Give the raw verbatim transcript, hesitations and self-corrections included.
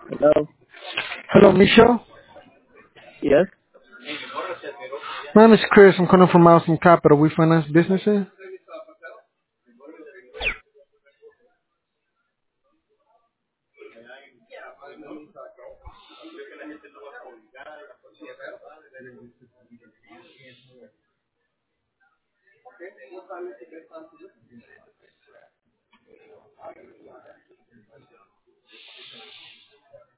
Hello. Hello, Michelle. Yes. My name is Chris. I'm calling from Mountain Capital. We finance businesses.